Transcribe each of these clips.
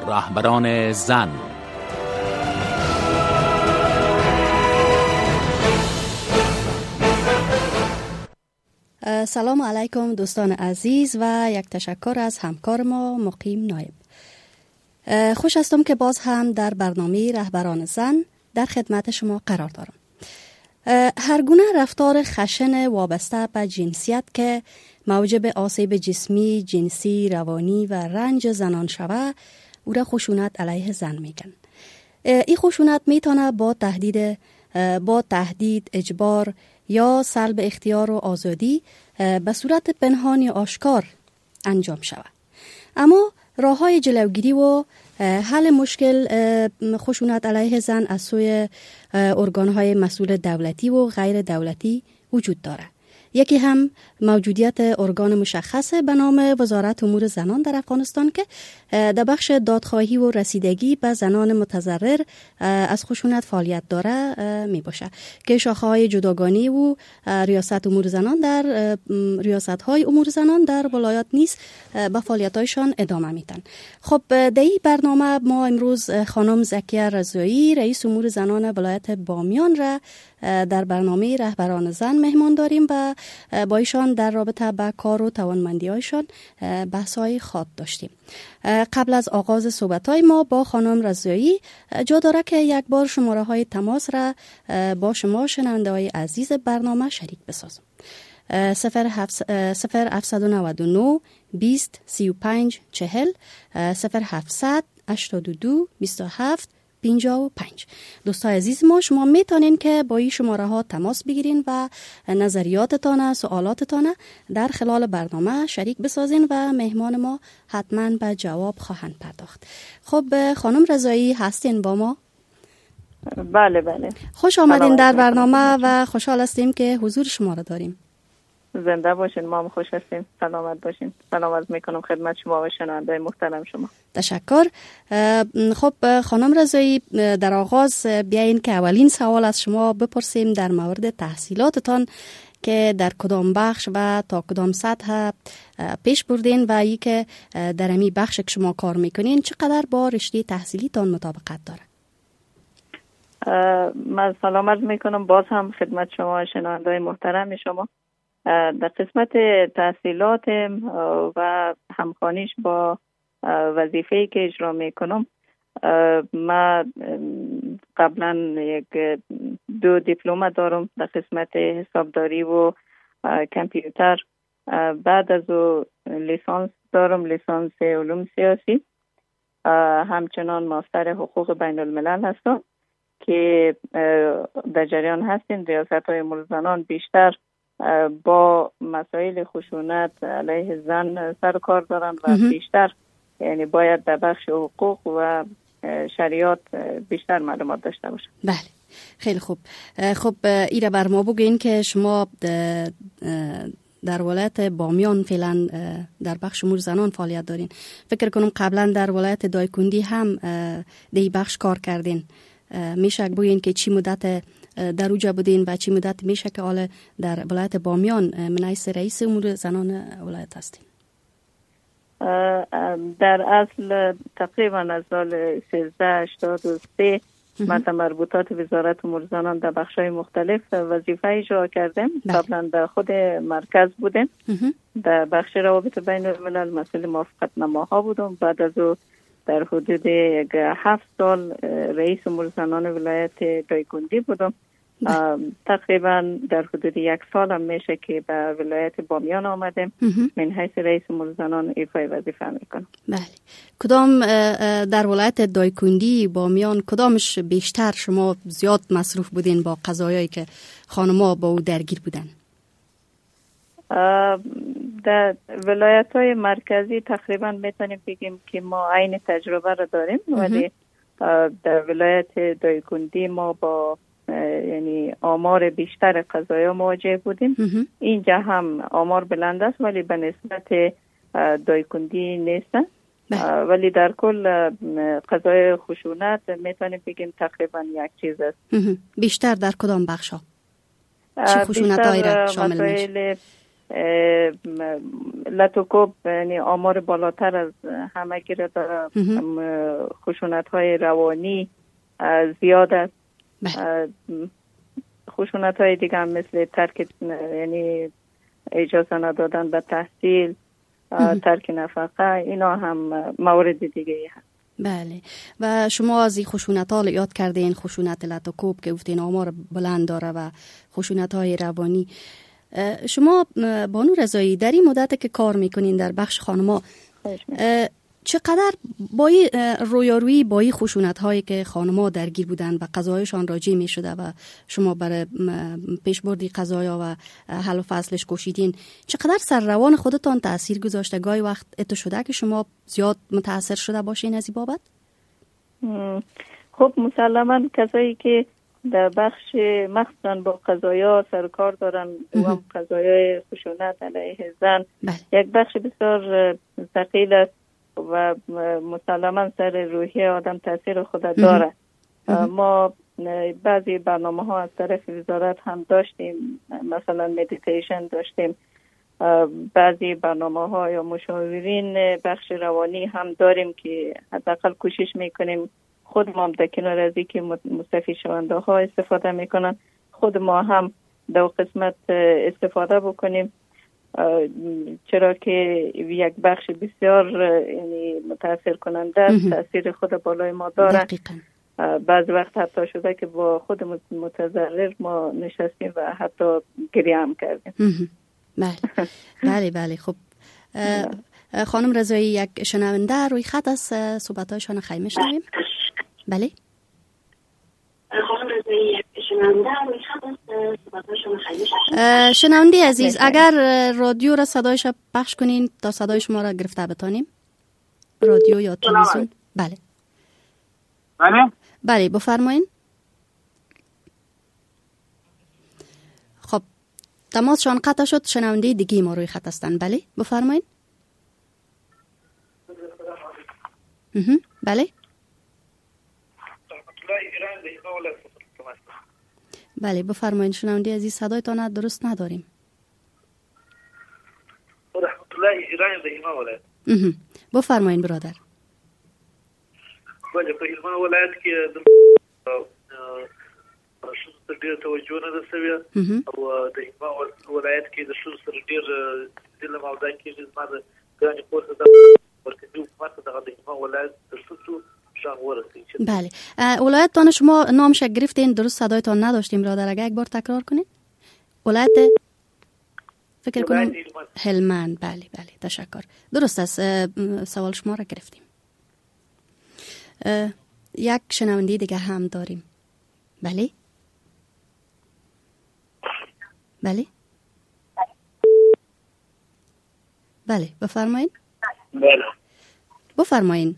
رهبران زن. سلام علیکم دوستان عزیز و یک تشکر از همکار ما مقیم نایب. خوش هستم که باز هم در برنامه رهبران زن در خدمت شما قرار دارم. هر گونه رفتار خشن وابسته به جنسیت که موجب آسیب جسمی، جنسی، روانی و رنج زنان شوه او را خشونت علیه زن میگن. این خشونت میتونه با تهدید، اجبار یا سلب اختیار و آزادی به صورت پنهان یا آشکار انجام شود. اما راه‌های جلوگیری و حل مشکل خشونت علیه زن از سوی ارگان‌های مسئول دولتی و غیر دولتی وجود دارد. یکی هم موجودیت ارگان مشخص به نام وزارت امور زنان در افغانستان که در بخش دادخواهی و رسیدگی به زنان متضرر از خشونت فعالیت داره می باشه که شاخه‌های جداگانه و ریاست های امور زنان در ولایات نیز به فعالیت‌هایشان ادامه میدن. خب در این برنامه ما امروز خانم زکیه رضایی رئیس امور زنان ولایت بامیان را در برنامه رهبران زن مهمان داریم و با ایشان در رابطه با کار و توانمندی‌هایشان بحث‌های خاص داشتیم. قبل از آغاز صحبت‌های ما با خانم رضایی جا داره که یک بار شماره‌های تماس را با شما شنونده‌های عزیز برنامه شریک بسازم. 0799 20 35 40 0700 82 27 55. دوستای عزیز ما، شما میتونین که با این شماره ها تماس بگیرین و نظریاتتان، سوالاتتان در خلال برنامه شریک بسازین و مهمان ما حتما به جواب خواهند پرداخت. خب خانم رضایی هستین با ما؟ بله. خوش آمدین در برنامه و خوشحال هستیم که حضور شما را داریم. زنده باشین، ما هم خوش هستیم. سلامت باشین. سلام عرض میکنم خدمت شما و شنونده محترم شما. تشکر. خب خانم رضایی، در آغاز بیاین که اولین سوال از شما بپرسیم در مورد تحصیلاتتان که در کدام بخش و تا کدام سطح پیش بردین و ای که در امی بخش که شما کار میکنین چقدر با رشته تحصیلیتان مطابقت داره؟ من سلام عرض میکنم باز هم خدمت شما و شنونده محترم شما. در قسمت تحصیلات و همخوانیش با وظیفه‌ای که اجرا میکنم، من قبلا یک 2 دیپلم دارم در قسمت حسابداری و کامپیوتر. بعد از او لیسانس دارم، لیسانس علوم سیاسی. همچنان ماستر حقوق بین الملل هستم که در جریان هستیم. ریاست‌های امور زنان بیشتر با مسائل خشونت علیه زن سر کار دارن و بیشتر یعنی باید در بخش حقوق و شریعت بیشتر معلومات داشته باشن. بله، خیلی خوب. خب ایره بر ما بگین که شما در ولایت بامیان فعلا در بخش امور زنان فعالیت دارین. فکر کنم قبلا در ولایت دایکندی هم دی بخش کار کردین. میشه بگین که چی مدت در اوجا بودین و چی مدت میشه که حالا در ولایت بامیان منعیس رئیس امور زنان ولایت هستین؟ در اصل تقریبا از سال 1383 من در مربوطات وزارت امور زنان در بخش‌های مختلف وظیفه اجرا کردم. قبلا در خود مرکز بودم، در بخش روابط بین الملل مسئول موافقت نماها بودم. بعد از او در حدود 7 سال رئیس امور زنان ولایت دایکندی بودم. تقریبا در حدود 1 سال هم میشه که به ولایت بامیان آمدم. من حیث رئیس امور زنان ایفای وظیفه میکنم. بله. کدام در ولایت دایکندی بامیان کدامش بیشتر شما زیاد مصروف بودین با قضایایی که خانم‌ها با او درگیر بودن؟ در ولایت‌های مرکزی تقریبا میتونیم بگیم که ما عین تجربه را داریم، ولی در ولایت دایکندی ما با یعنی آمار بیشتر قضایا مواجه بودیم. اینجا هم آمار بلند است ولی به نسبت دایکندی نیست. ولی در کل قضای خشونت میتونیم بگیم تقریبا یک چیز است. بیشتر در کدام بخشا چه خشونت‌هایی را شامل میشه؟ لاتوکوب یعنی آمار بالاتر از همه گیره داره. خشونت های روانی زیاد است. خشونت های دیگه هم مثل ترک یعنی اجازه ندادن به تحصیل، ترک نفقه، اینا هم مورد دیگه هست. بله. و شما از این خشونت ها یاد کردین، خشونت لاتوکوب که گفتین آمار بلند داره و خشونت های روانی. شما بانو رضایی در این مدت که کار میکنین در بخش خانما چقدر با رویارویی با این خشونت هایی که خانما درگیر بودن و قضایشان راجع می شده و شما برای پیشبردی قضایا و حل و فصلش کوشیدین، چقدر سر روان خودتان تاثیر گذاشته؟ گاهی وقت اتو شده که شما زیاد متاثر شده باشین از این بابت؟ خب مسلما کسایی که در بخش مخصوصا با قضایا سرکار دارن و قضایای خشونت علیه زن یک بخش بسیار ثقیل است و مسلما سر روحی آدم تاثیر خود داره. ما بعضی برنامه ها از طرف وزارت هم داشتیم، مثلا مدیتیشن داشتیم، بعضی برنامه ها یا مشاورین بخش روانی هم داریم که حداقل کوشش میکنیم خود ما در کنار از اینکه مستفید شونده ها استفاده میکنن، خود ما هم در قسمت استفاده بکنیم، چرا که یک بخش بسیار یعنی متاثر کننده است، تاثیر خود بالای ما داره. بعض وقت حتی شده که با خود متضرر ما نشستیم و حتی گریه هم کردیم. بله بله. خب خانم رضایی، یک شنونده روی خط از صحبت‌هایشان خیلی میشنویم. بله شنونده عزیز، اگر رادیو را صدایش پخش کنین تا صدای شما را گرفته بتانیم، رادیو یا تلویزیون. بله بله بله بفرمایین. خب تماسشان قطع شد، شنونده دیگه ما روی خط هستن. بله بفرمایین. بله بله بفرمایین. شنونده عزیز صدایتان درست نداریم. رحمت الله ایران د هلمند ولایت. بفرمایین برادر. بله په هلمند ولایت کې د شوز سره ډېر توجه نه ده شوې او د هلمند ولایت کې د شوز سره ډېر ظلم او دا کېږي. زما د ګرانې پورته د مرکزي حکومت دغه د هلمند ولایت د شوزو بله. ولایتتان شما نامش گرفتین، درست صدایتان نداشتیم برادر، اگه یک بار تکرار کنید. ولایت فکر کنم هلمند. بله بله تشکر، درست است. سوال شما را گرفتیم. یک شنونده دیگه هم داریم. بله بله بله بفرمایید. بله بفرمایید.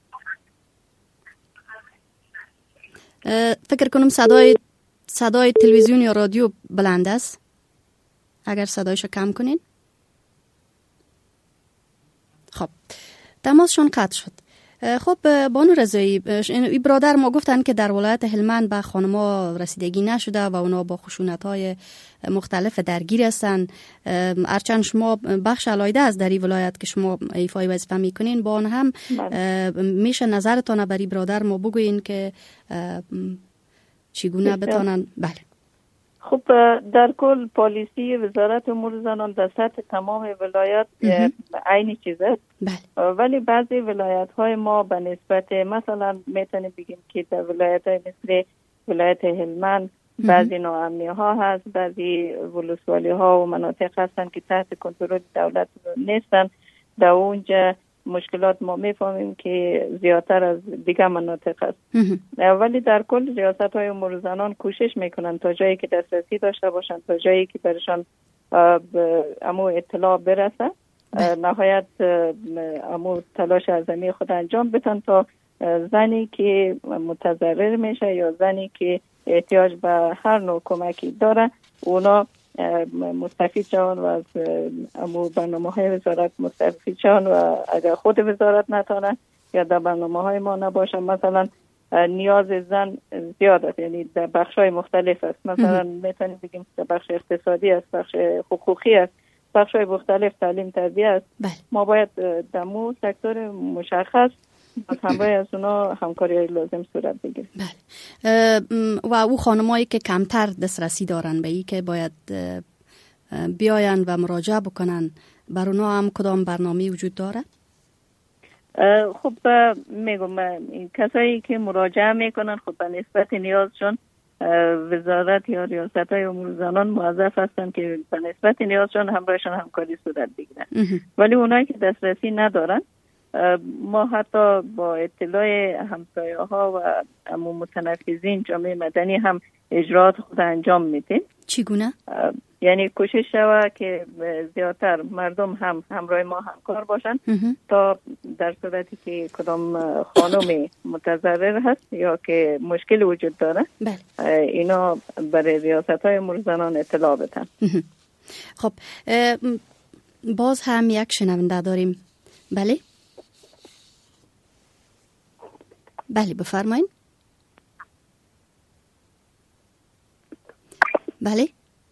فکر کنم صدای تلویزیون یا رادیو بلند است، اگر صدایشو کم کنین. خب تماسشون قطع شد. خب بانو رضایی، این برادر ما گفتن که در ولایت هلمند به خانم‌ها رسیدگی نشده و اونا با خشونت‌های مختلف درگیر هستن. هرچند شما بخش علایده از در این ولایت که شما ایفای وظیفه میکنین، با آن هم میشه نظرتان برای برادر ما بگوین که چگونه بتانن؟ بله. خب در کل پالیسی وزارت امور زنان در سطح تمام ولایت عین چیز است. ولی بعضی ولایت های ما به نسبت مثلا میتونیم بگیم که در ولایت های مثل ولایت هلمند بعضی ناامنی ها هست، بعضی ولسوالی ها و مناطق هستن که تحت کنترل دولت نیستن. در اونجا مشکلات ما میفهمیم که زیادتر از دیگه مناطق است. ولی در کل ریاست های امور زنان کوشش میکنن تا جایی که دسترسی داشته باشن، تا جایی که برشان امو اطلاع برسه، نهایت امو تلاش عظیمی خود انجام بدن تا زنی که متضرر میشه یا زنی که احتیاج به هر نوع کمکی داره اونا مستفید شون و از امور برنامه های وزارت مستفید شون و اگر خود وزارت نتانه یا در برنامه های ما نباشه، مثلا نیاز زن زیاد است، یعنی در بخش های مختلف است. مثلا میتونیم بگیم در بخش اقتصادی است، بخش حقوقی است، بخش‌های مختلف تعلیم تربیت است. بله. ما باید در مو سکتور مشخص از همراه از اونا همکاری لازم صورت بگیره. بله. و او خانمایی که کمتر دسترسی دارن به این که باید بیاین و مراجعه بکنن، بر اونا هم کدام برنامه وجود داره؟ خب میگم کسایی که مراجعه میکنن خب به نسبت نیازشون وزارت یا ریاست های امور زنان موظف هستن که به نسبت نیازشون همراهشون همکاری صورت بگیرن. ولی اونایی که دسترسی ندارن ما حتی با اطلاع همسایه ها و متنفذین جامعه مدنی هم اجرات خود انجام میدیم. چگونه؟ یعنی کوشش شود که زیادتر مردم هم همراه ما همکار باشن تا در صورتی که کدام خانم متضرر هست یا که مشکل وجود داره اینا برای ریاست های امور زنان اطلاع بدن. خب باز هم یک شنونده داریم. بله بله بفرمایید. بله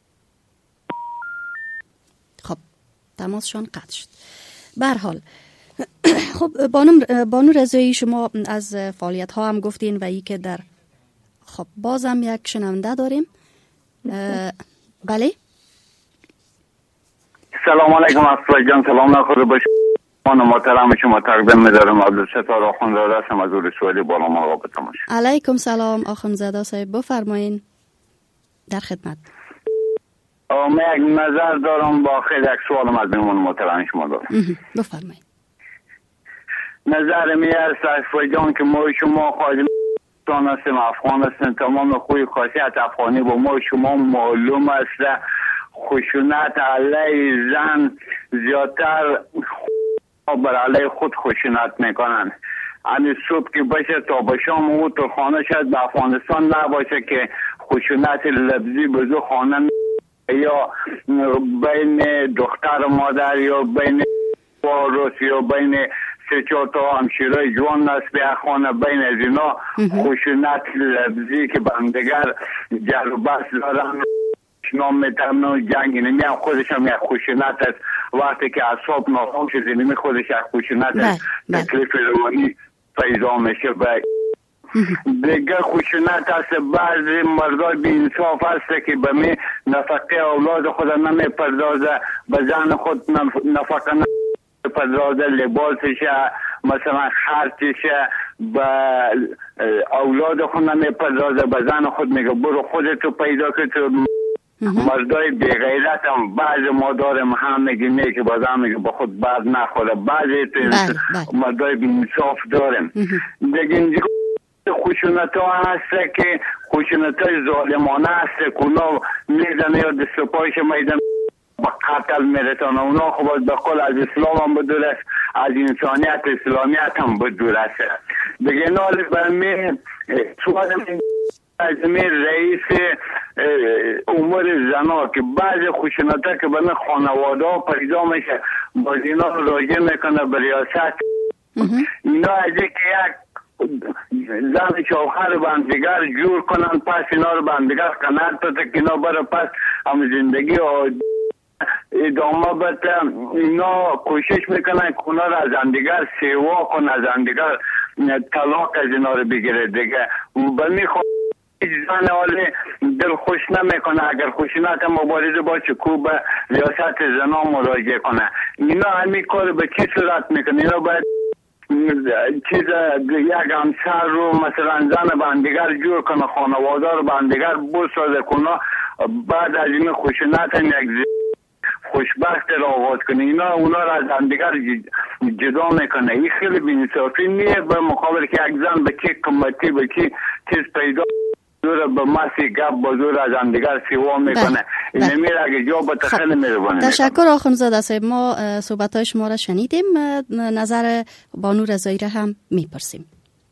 خب تماسشان قطع شد. به هر حال خب بانو رضایی شما از فعالیت ها هم گفتین و ای که در خب بازم یک شنونده داریم. بله سلام علیکم اصفای جان، سلام نخوره باشه. خانم محترم شما تقدیم می‌دارم عبدالستار آخوندزاده هستم از اورسوالی بالا مراقبت باشه. علیکم سلام آخوندزاده صاحب، بفرمایین در خدمت. من یک نظر دارم با خیلی یک سوالم از میمون محترم شما دارم. بفرمایید. نظر میاد اصفای جان که ما شما خواهیم هستیم، افغان هستیم، تمام خوی خاصیت افغانی با ما شما معلوم است. خشونت علیه زن زیادتر بر علیه خود خشونت میکنن. همین صبح که باشه تا به شام او تو خانه شد به افغانستان نباشه که خشونت لفظی به زو خانه یا بین دختر و مادر یا بین وارث یا بین سه چهار تا همشیره جوان است به خانه، بین از اینا خشونت لفظی که به همدیگر جر و بحث دارن نام میترم و جنگ نمی هم خودش هم یک خشونت است. وقتی که اصحاب ناخوام شد نمی خودش یک خشونت است. تکلیف روانی پیدا میشه. دیگه خشونت است بعضی مردای بی انصاف هست که به می نفقه اولاد خود نمی پردازه، به زن خود نفقه نمی پردازه، لباسش مثلا خرچش به اولاد خود نمی پردازه، به زن خود میگه برو خودتو پیدا که تو مردای بیغیرت هم بعض ما داریم هم میگه که بازم میگه با خود بعد نخوره. بعضی مردای بی انصاف داریم. دیگه اینجا خشونت ها هست که خشونت های ظالمانه هست که اونا میزنه یا دست و پایش میدن با قتل میرسانه. اونا خب به قول از اسلام هم بدور است، از انسانیت اسلامیت هم بدور است. دیگه نال برمی سوال از رئیس امور زنا که بعضی خشونت که به خانواده ها پیدا میشه باز اینا راجع میکنه به ریاست. اینا از که یک زن شوهر به هم دیگر جور کنن پس اینا رو به هم دیگر قناعت بده که اینا برای پس هم زندگی ادامه بده. اینا کوشش میکنن که اونا رو از هم دیگر سیوا کنن، از هم دیگر طلاق از اینا رو بگیره. دیگه به میخواد زن حالی دل خوش نمیکنه اگر خشونت مبارزه باشه کو به ریاست زنا مراجعه کنه. اینا همین کار به چی صورت میکنه؟ اینا باید چیز یک همسر رو مثلا زن بندیگر جور کنه، خانواده رو بندیگر بسازه کنه، بعد از این خشونت هم یک خوشبخت را آغاز کنه. اینا اونا را از همدیگر جدا میکنه. این خیلی بی‌انصافی نیه به مقابل که یک زن به چه قیمتی به چه چیز پیدا زور به مسی گپ بزرگ از همدیگر سیوا میکنه. این میره اگه جا به تخیل میره. تشکر آخوندزاده صاحب، ما صحبت‌های شما را شنیدیم، نظر بانو رضایی را هم میپرسیم.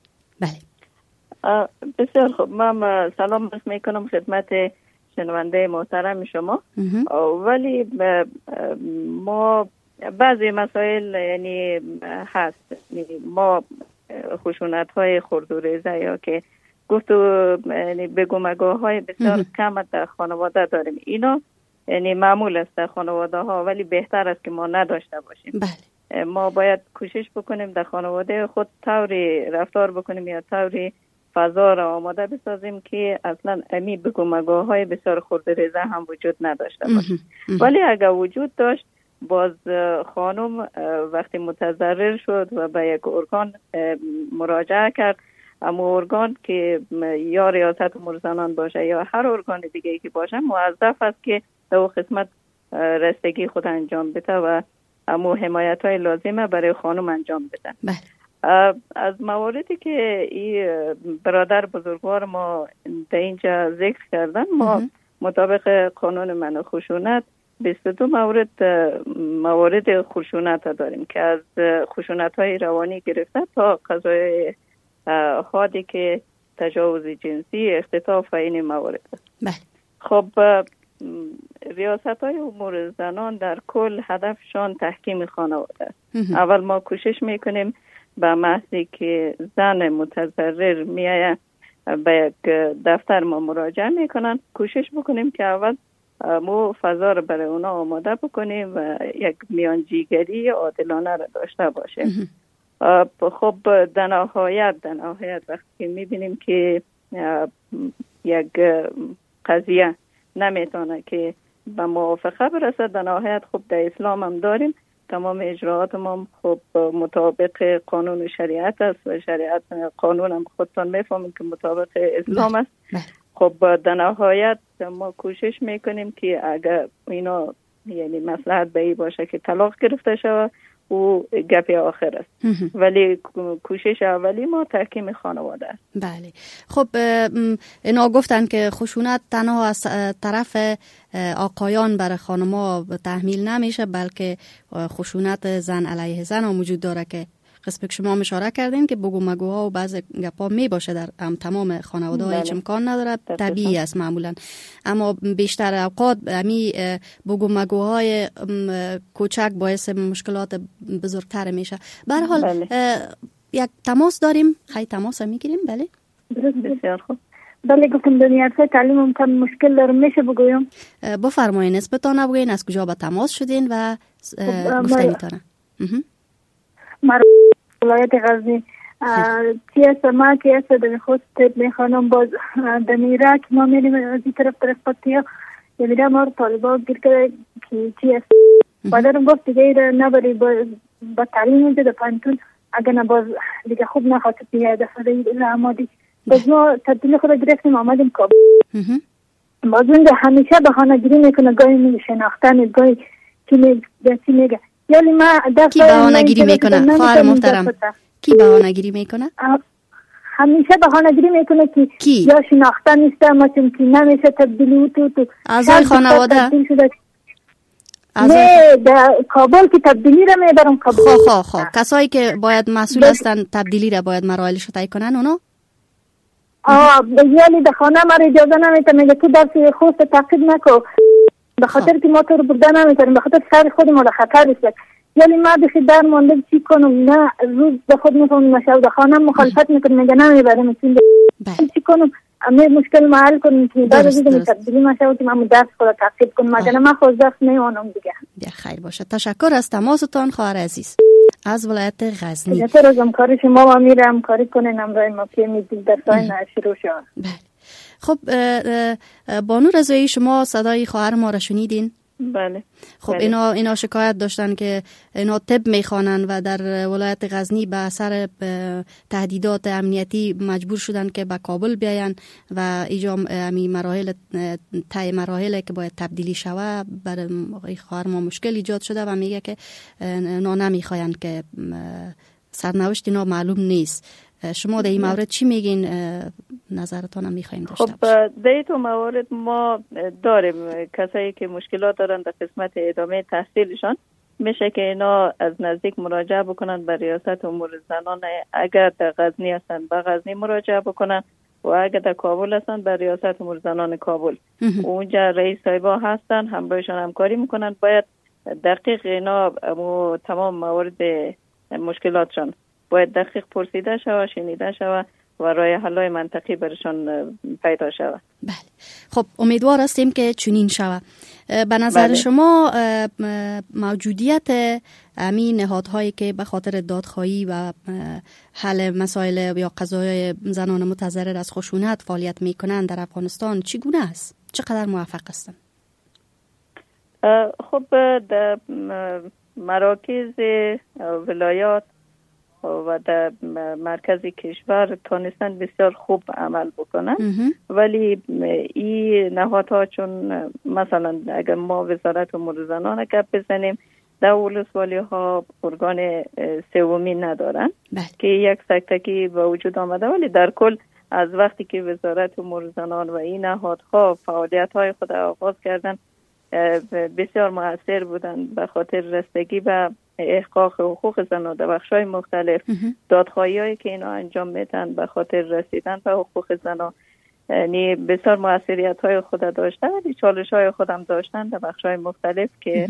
بله بسیار خوب. من سلام عرض میکنم خدمت شنونده محترم شما. ولی ما بعضی مسائل یعنی هست، ما خشونت های خرد و ریزه یا که گفت و یعنی بگو مگوهای بسیار کم در خانواده داریم. اینا یعنی معمول است در خانواده ها، ولی بهتر است که ما نداشته باشیم. بله. ما باید کوشش بکنیم در خانواده خود طوری رفتار بکنیم یا طوری فضا را آماده بسازیم که اصلا امی بگو مگوهای بسیار خورده ریزه هم وجود نداشته باشه. ولی اگر وجود داشت، باز خانم وقتی متضرر شد و به یک ارگان مراجعه کرد، اما ارگان که یا ریاست امور زنان باشه یا هر ارگان دیگه که باشه، موظف است که در قسمت رستگی خود انجام بده و اما حمایت های لازمه برای خانم انجام بده. از مواردی که این برادر بزرگوار ما در اینجا ذکر کردن، ما مطابق قانون منع خشونت 22 مورد خشونت داریم که از خشونت های روانی گرفته تا قضای حادی که تجاوز جنسی، اختطاف و این موارد. خب ریاست های امور زنان در کل هدفشان تحکیم خانواده است. اول ما کوشش میکنیم به محضی که زن متضرر میایه به یک دفتر ما مراجعه میکنن، کوشش بکنیم که اول ما فضا رو برای اونا آماده بکنیم و یک میانجیگری عادلانه را داشته باشیم. خب در نهایت وقتی که میبینیم که یک قضیه نمیتونه که به موافقه برسه، در نهایت خب در اسلام هم داریم، تمام اجراعات ما خب مطابق قانون و شریعت است و شریعت قانون هم خودتان میفهمید که مطابق اسلام است. خب در نهایت ما کوشش میکنیم که اگر اینا یعنی مصلحت به این باشه که طلاق گرفته شود، او گپ آخر است. ولی کوشش اولی ما تحکیم خانواده است. بله. خب اینا گفتن که خشونت تنها از طرف آقایان برای خانم‌ها تحمیل نمیشه، بلکه خشونت زن علیه زن هم وجود داره که قسم که شما اشاره کردین که بگو مگوها و بعض گپا می باشه در تمام خانواده ها، هیچ امکان نداره، طبیعی است معمولا. اما بیشتر اوقات امی بگو مگوهای کوچک باعث مشکلات بزرگتر میشه. به هر حال یک تماس داریم، خیلی تماس میگیریم. بله بسیار خوب. بله گفتم دنیای تعلیم هم مشکل دارم، میشه بگویم؟ بفرمایید نسبتان نبگوین، از کجا به تماس شدین و گفته میتونم. ولایت غزنی ما که است در خود میخوانم باز دمیره که ما میریم از این طرف پتیا میره ما رو طالبا گیر کرده که چی است. مادرم گفت دیگه نبری با تعلیم اینجا در پانتون اگر نباز دیگه خوب نخواست بیه دفعه این آمادی. باز ما تبدیل خود گرفتیم آمدیم کابل. باز اونجا همیشه بهانه گیری میکنه، گاهی میگه شناختن، گاهی چی میگه. یعنی ما کی بهانه گیری میکنه؟ خواهر محترم کی بهانه گیری میکنه؟ همیشه بهانه گیری میکنه که یا شناخته نیست، اما چون که نمیشه تبدیلی تو اعضای خانواده نه در کابل که تبدیلی را میبرم کابل. خب کسایی که باید مسئول هستن تبدیلی را باید مراحلش رو طی کنن اونا؟ یعنی در خانه ما اجازه نمیده، میگه تو درس خود تعقیب نکن به خاطر که ما تو رو برده نمیتونیم، به خاطر سر خود ما در خطر است. یعنی ما بخی در مانده چی کنم؟ نه روز به خود میفهمم نشاو در خانه مخالفت میکنم، میگه نمیبرم چی کنم؟ اما مشکل محل کنم که بعد از اینکه تبدیلی نشاو که من درس خود تعقیب کنم، مگر من خود درس نمیوانم دیگه. خیر باشه. تشکر از تماستان خواهر عزیز از ولایت غزنی. تشکر از همکاری شما و امیر همکاری کنین امرای ما که میدید در ساین شروع شد. خب بانو رضایی شما صدای خواهر ما را شنیدین؟ بله. خب اینا شکایت داشتن که اینا طب میخوانن و در ولایت غزنی به اثر تهدیدات امنیتی مجبور شدن که به کابل بیاین و ایجا امی مراحل طی مراحل که باید تبدیلی شوه برای خواهر ما مشکل ایجاد شده و میگه که اینا نمیخواین که سرنوشت اینا معلوم نیست. شما در این مورد چی میگین؟ نظرتان هم میخوایم داشته باشیم. خب در این مورد ما داریم کسایی که مشکلات دارن در قسمت ادامه تحصیلشان، میشه که اینا از نزدیک مراجعه بکنن به ریاست امور زنان. اگر در غزنی هستن به غزنی مراجعه بکنن و اگر در کابل هستن به ریاست امور زنان کابل. اونجا رئیس صاحبا هستن، همراهشان همکاری میکنن. باید دقیق اینا تمام موارد مشکلاتشان باید دقیق پرسیده شود، شنیده شود و راه حل‌های منطقی برشان پیدا شود. بله. خب امیدوار هستیم که چنین شود. به نظر شما موجودیت همین نهادهایی که به خاطر دادخواهی و حل مسائل یا قضایای زنان متضرر از خشونت فعالیت میکنند در افغانستان چگونه است؟ چقدر موفق هستند؟ خب در مراکز ولایات و در مرکز کشور تانستن بسیار خوب عمل بکنن، ولی این نهادها چون مثلا اگر ما وزارت امور زنان گپ بزنیم در ولسوالی ها ارگان سومی ندارن که یک سکتکی به وجود آمده، ولی در کل از وقتی که وزارت امور زنان و این نهادها فعالیت های خود آغاز کردن بسیار مؤثر بودن به خاطر رسیدگی به احقاق حقوق زنان در بخش‌های مختلف. دادخواهی‌هایی که اینا انجام میدن به خاطر رسیدن به حقوق زنان یعنی بسیار موثریت‌های خود داشتن، ولی چالش‌های خودم داشتن در بخش‌های مختلف که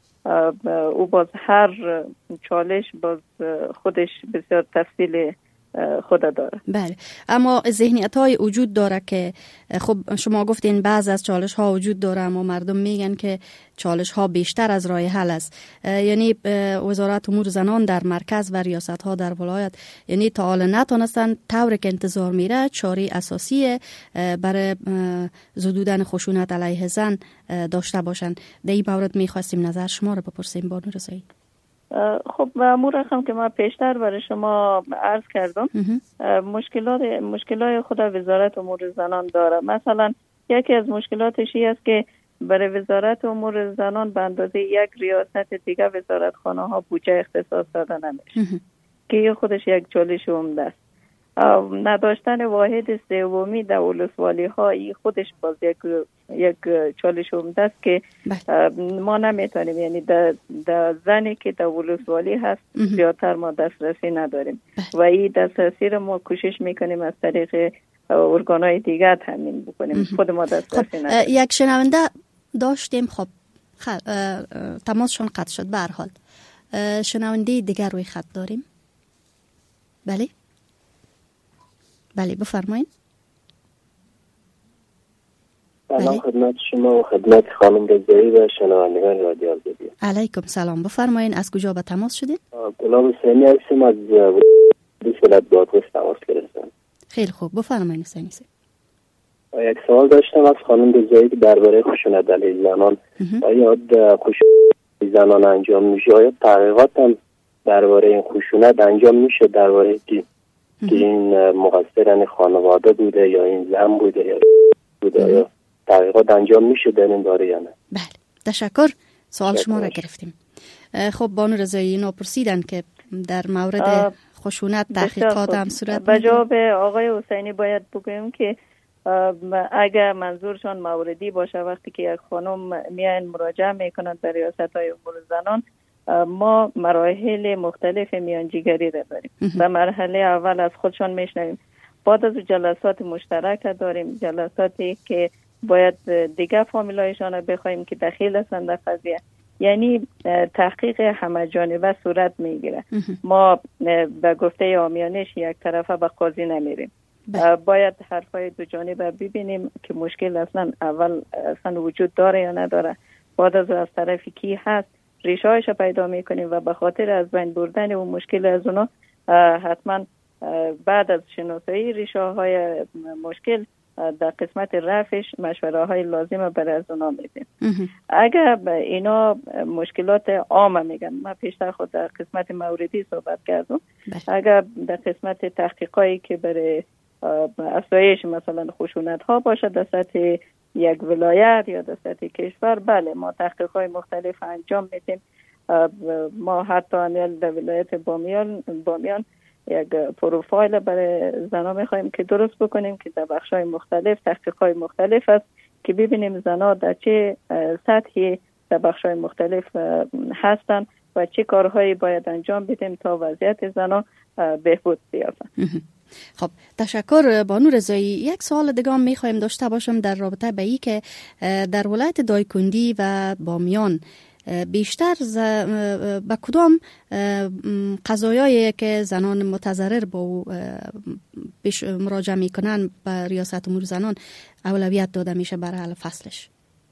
او باز هر چالش باز خودش بسیار تفصیل خود داره. بله، اما ذهنیت‌های وجود داره که خب شما گفتین بعض از چالش‌ها وجود داره، اما مردم میگن که چالش‌ها بیشتر از راه حل است. یعنی وزارت امور زنان در مرکز و ریاست‌ها در ولایت یعنی تا حالا نتونستن طوری که انتظار میره چاره اساسی برای زدودن خشونت علیه زن داشته باشن. در این مورد می‌خواستیم نظر شما رو بپرسیم بانو رضایی. خب امور رقم که ما پیشتر برای شما عرض کردم، مشکلات خود وزارت امور زنان داره. مثلا یکی از مشکلاتش این است که برای وزارت امور زنان به اندازه یک ریاست دیگه وزارتخانه ها بودجه اختصاص داده نمیشه که خودش یک چالش عمده است. نداشتن واحد سومی در ولسوالی ها ای خودش باز یک چالش عمده است که ما نمیتونیم، یعنی در زنی که در ولسوالی هست زیادتر ما دسترسی نداریم و این دسترسی رو ما کوشش میکنیم از طریق ارگانهای دیگر تامین بکنیم، خود ما دسترسی نداریم. یک شنونده داشتیم، خب تماسشون قطع شد. به هر حال شنونده دیگر روی خط داریم. بله بفرمایید. سلام خدمت شما و خدمت خانم رضایی و شنوندگان رادیو آزادی. علیکم سلام، بفرمایید. از کجا به تماس شدید؟ گلاب حسینی هستم از ولایت بادغیس تماس گرفتم. خیلی خوب، بفرمایید حسینی. یک سوال داشتم از خانم رضایی که درباره خشونت علیه زنان. آیا خشونت زنان انجام میشه؟ آیا تحقیقات هم درباره این خشونت انجام میشه درباره که این مقصران خانواده بوده یا این زن بوده یا تحقیقات انجام میشه در این باره یا نه؟ بله، تشکر. سوال شما را گرفتیم. خب بانو رضایی اینو پرسیدن که در مورد خشونت تحقیقات هم صورت به جواب آقای حسینی باید بگویم که اگر منظورشان موردی باشه وقتی که یک خانم میان مراجعه میکنند به ریاست‌های امور زنان، ما مراحل مختلف میانجیگری را داریم. به مرحله اول از خودشان میشنویم، بعد از جلسات مشترک داریم، جلساتی که باید دیگه فامیلایشان را بخوایم که دخیل هستند در قضیه، یعنی تحقیق همه جانبه صورت میگیره. ما به گفته عامیانش یک طرفه به قاضی نمیریم، باید حرفای دو جانبه ببینیم که مشکل اصلا وجود داره یا نداره، بعد از طرفی کی هست ریشه هایش پیدا میکنیم و به خاطر از بین بردن و مشکل از اونا حتما بعد از شناسایی ریشه های مشکل در قسمت رفعش مشوره های لازم برای از اونا میدیم. اگر اینا مشکلات عامه میگن، ما پیشتر خود در قسمت موردی صحبت کردم، اگر در قسمت تحقیقایی که برای افزایش مثلا خشونت ها باشه در سطح یک ولایت یا در سطح کشور، بله ما تحقیقات مختلف انجام میدیم. ما حتی در ولایت بامیان یک پروفایل برای زنها میخوایم که درست بکنیم که در بخش‌های مختلف تحقیقات مختلف است که ببینیم زنها در چه سطحی در بخش‌های مختلف هستن و چه کارهایی باید انجام بدیم تا وضعیت زنها بهبود بیابد. خب تشکر بانو رضایی. یک سوال دیگه هم میخوایم داشته باشم در رابطه به این که در ولایت دایکندی و بامیان بیشتر به کدام قضایایی که زنان متضرر با پیش مراجعه میکنن به ریاست امور زنان اولویت داده میشه برای حل فصلش؟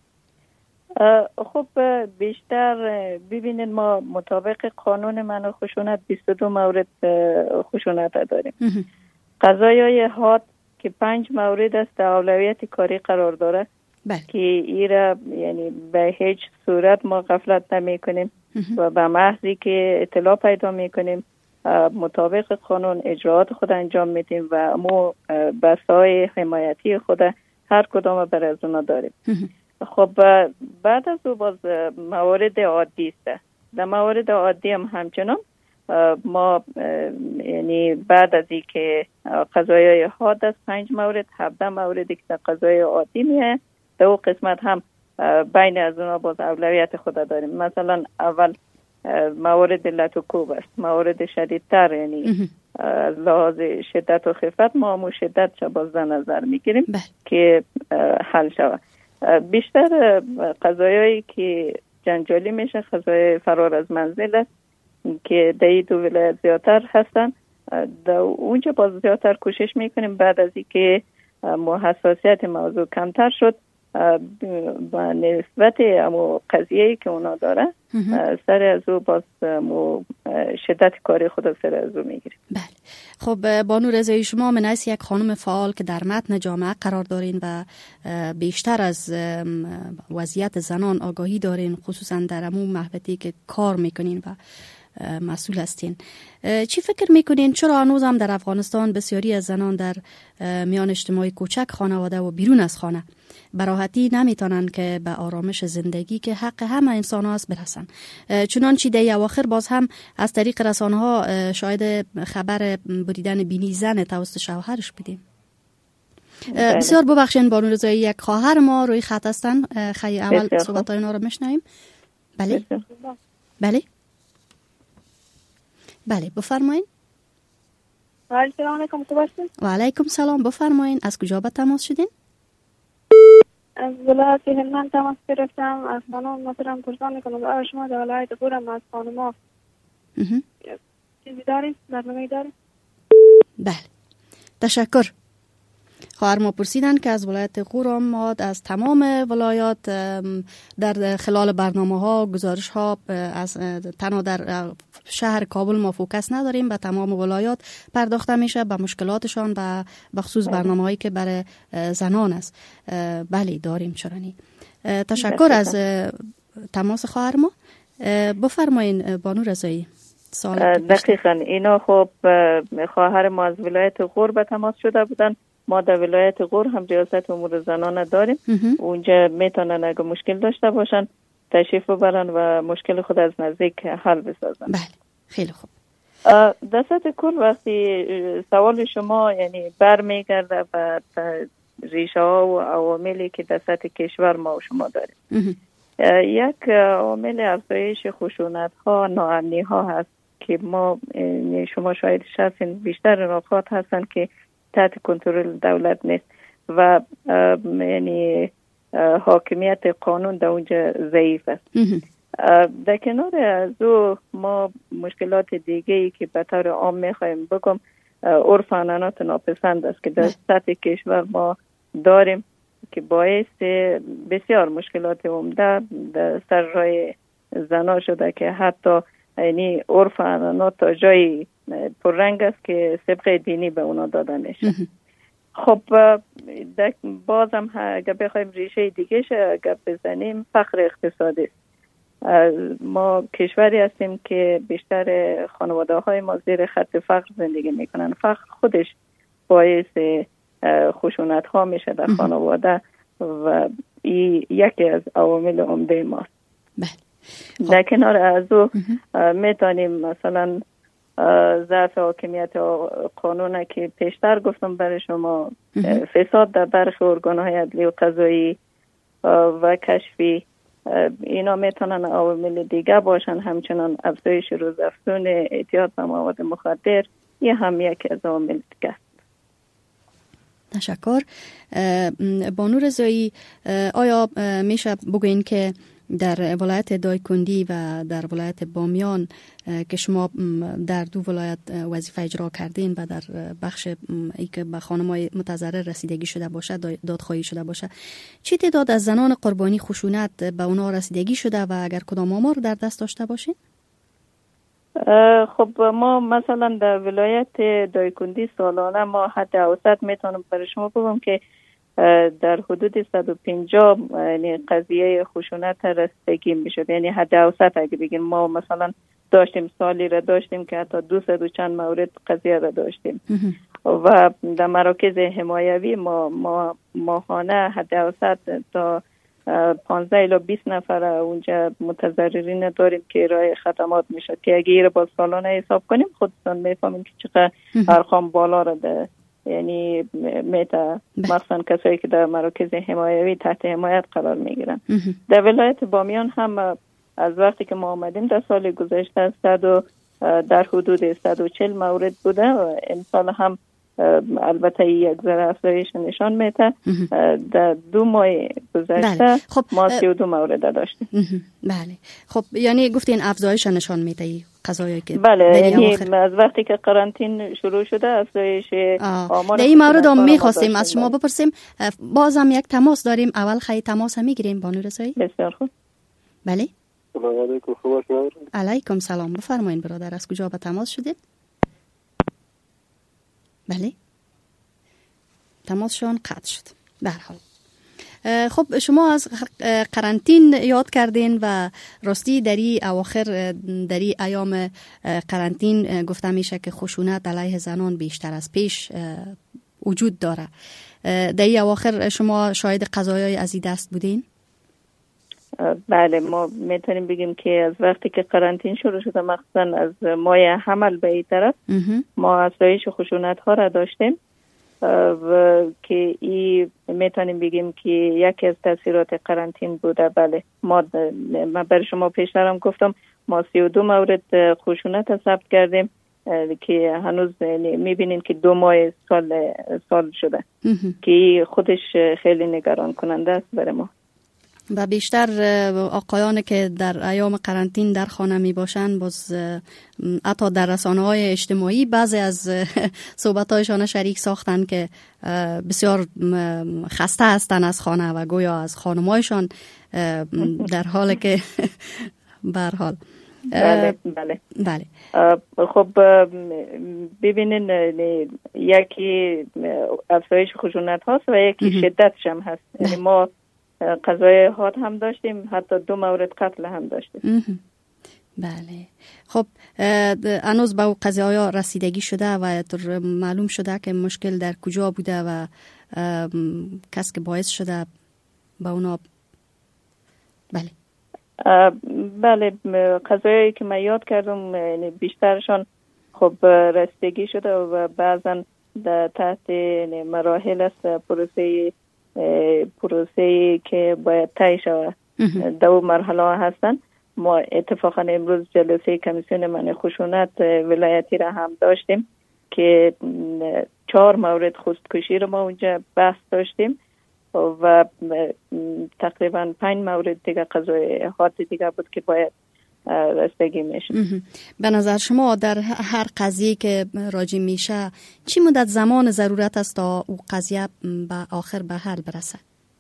خب بیشتر ببینید ما مطابق قانون منع خشونت 22 مورد خشونت داریم. قضایای حاد که 5 مورد است اولویت کاری قرار داره که ایره یعنی به هیچ صورت ما غفلت نمی کنیم و به محضی که اطلاع پیدا می کنیم مطابق قانون اجراعات خود انجام میدیم و ما بسای حمایتی خود هر کدام بر از اونا داریم. خب بعد از او باز موارد عادی است. در موارد عادی هم همچنان ما یعنی بعد از این که قضایای حاد است 5 مورد 17 موردی که در قضای عادی میه در او قسمت هم بین از اونا باز اولویت خود داریم. مثلا اول موارد لطوکوب است، موارد شدیدتر یعنی از لحاظ شدت و خفت ما همون شدت چه باز در نظر میگیریم که حل شود. بیشتر قضایایی که جنجالی میشه قضای فرار از منزل است که در دو ولایت زیادتر هستن. در اونجا باز زیادتر کوشش میکنیم بعد از اینکه حساسیت موضوع کمتر شد با نسبت امو قضیه‌ای که اونا داره سر از او باز شدت کاری خود سر از او میگیریم. بله. خب بانو رضایی شما من از یک خانم فعال که در متن جامعه قرار دارین و بیشتر از وضعیت زنان آگاهی دارین خصوصا در امو محوطه‌ای که کار میکنین و مسئول هستین، چی فکر میکنین چرا هنوز هم در افغانستان بسیاری از زنان در میان اجتماعی کوچک خانواده و بیرون از خانه براحتی نمیتونن که به آرامش زندگی که حق همه انسان هاست برسن؟ چنانچه در اواخر باز هم از طریق رسانه ها شاید خبر بریدن بینی زن توسط شوهرش بدیم. بسیار ببخشین بانو رضایی، یک خواهر ما روی خط هستن، خیلی اول صحبت های اینا رو میشنویم. بله بله بله بفرمایین. سلام علیکم. خوب هستین؟ و علیکم سلام، بفرمایین. از کجا به تماس شدین؟ از ولایت هلمند تماس گرفتم. از خانم محترم پرسان میکنم آیا شما در ولایت غورم از خانم‌ها چیزی دارین؟ برنامه‌ای دارین؟ بله تشکر. خواهر ما پرسیدن که از ولایت غور ما از تمام ولایات در خلال برنامه ها گزارش ها از تنها در شهر کابل ما فوکس نداریم، به تمام ولایات پرداخته میشه به مشکلاتشان و بخصوص برنامه هایی که برای زنان است. بله داریم. چرانی. تشکر از تماس خواهر ما. بفرمایین بانو رضایی. دقیقاً اینا خب خواهر ما از ولایت غور به تماس شده بودن. ما در ولایت غور هم ریاست امور زنان داریم. اونجا میتونن اگه مشکل داشته باشن تشریف ببرن و مشکل خود از نزدیک حل بسازن. بله خیلی خوب. در سطح کل وقتی سوال شما یعنی برمیگرده به ریشه ها و عواملی که در سطح کشور ما و شما داریم. یک عامل افزایش خشونت ها ناامنی ها هست که ما شما شاهدش هستین، بیشتر نقاط هستن که تحت کنترل دولت نیست و یعنی حاکمیت قانون در اونجا ضعیف است. در کنار از او ما مشکلات دیگه‌ای که به طور عام می‌خوایم بگم عرف عنعنات ناپسند است که در سطح کشور ما داریم که باعث بسیار مشکلات عمده در سر راه زنا شده که حتی یعنی عرف عنعنات تا جایی پررنگ است که سبق دینی به اونا داده میشه. خب بازم اگر بخوایم ریشه دیگه اگر بزنیم فقر اقتصادی است. ما کشوری هستیم که بیشتر خانواده های ما زیر خط فقر زندگی میکنن. فقر خودش باعث خشونت ها میشه در خانواده و یکی از عوامل عمده ماست. در کنار از او میتونیم مثلا ضعف حاکمیت قانون که پیشتر گفتم برای شما، فساد در برخی ارگان‌های عدلی و قضایی و کشفی، اینا میتونن عوامل دیگه باشن. همچنان افزایش روزافزون اعتیاد به مواد مخدر یه هم یکی از عوامل دیگه. تشکر. بانو رضایی، آیا میشه بگوین که در ولایت دایکندی و در ولایت بامیان که شما در دو ولایت وظیفه اجرا کردین و در بخش ای که به خانم‌های متضرر رسیدگی شده باشه، دادخواهی شده باشه، چی تعداد از زنان قربانی خشونت به اونا رسیدگی شده و اگر کدام آمار در دست داشته باشین؟ خب ما مثلا در ولایت دایکندی سالانه ما حد اوسط میتونم برای شما بگم که در حدود 150 یعنی قضیه خشونت رسیدگی میشد. یعنی حد اوسط اگه بگیم ما مثلا داشتیم سالی را داشتیم که حتی 200 و چند مورد قضیه را داشتیم و در مراکز حمایوی ما ماهانه حد اوسط تا 15 الی 20 نفر اونجا متضررین داریم که ارائه خدمات میشه که اگه ایره با سالانه حساب کنیم خودتون میفهمین که چقدر ارقام بالا را ده. یعنی میتا مثلا کسایی که در مراکز حمایوی تحت حمایت قرار میگیرن. در ولایت بامیان هم از وقتی که ما آمدیم در سال گذشته در حدود 140 مورد بوده و این سال هم البته یک ذره افزایش نشان میده. در 2 ماه گذشته خب ما 32 مورد داشتیم. بله خب یعنی گفتین افزایش نشان میده قضایی که بله یعنی از وقتی که قرنطین شروع شده افزایش آمار در این مورد هم میخواستیم از شما بپرسیم. بازم یک تماس داریم، اول خیلی تماس هم میگیریم بانو رسایی. بسیار خوب. بله سلام علیکم. خوب هستید؟ علیکم سلام. بفرمایید برادر، از کجا به تماس شدید؟ بله تماسشون قطع شد. به هر حال خب شما از قرنطین یاد کردین و راستی در این اواخر در این ایام قرنطین گفته میشه که خشونت علیه زنان بیشتر از پیش وجود داره. در این اواخر شما شاهد قضایای از این دست بودین؟ بله ما میتونیم بگیم که از وقتی که قرنطین شروع شده مخصوصا از ماه حمل به این طرف ما افزایش خشونت ها را داشتیم و که این میتونیم بگیم که یکی از تاثیرات قرنطین بوده. بله ما برای شما پیشترم گفتم ما 32 مورد خشونت ثبت کردیم که هنوز میبینین که 2 ماه سال شده که خودش خیلی نگران کننده است برای ما. و بیشتر آقایان که در ایام قرنطین در خانه می باشند باز حتی در رسانه‌های اجتماعی بعضی از صحبت‌هایشان شریک ساختن که بسیار خسته هستن از خانه و گویا از خانم‌هایشان در حالی که به هر حال بله. خب ببینین یکی افزایش خشونت هاست و یکی شدتش هم هست. یعنی ما قضای حاد هم داشتیم، حتی 2 مورد قتل هم داشتیم. بله خب هنوز به قضایا رسیدگی شده و معلوم شده که مشکل در کجا بوده و کس که باعث شده به اونا؟ بله قضایی که من یاد کردم بیشترشان خب رسیدگی شده و بعضا تحت مراحل است پروسه که باید طی شود. 2 مرحله هستن. ما اتفاقا امروز جلسه کمیسیون منع خشونت ولایتی را هم داشتیم که 4 مورد خودکشی رو ما اونجا بحث داشتیم و تقریبا 5 مورد دیگه قضای حاد دیگه بود که باید رسیدگی میشه. به نظر شما در هر قضیه که راجع میشه چی مدت زمان ضرورت است تا او قضیه به آخر به حل برسه؟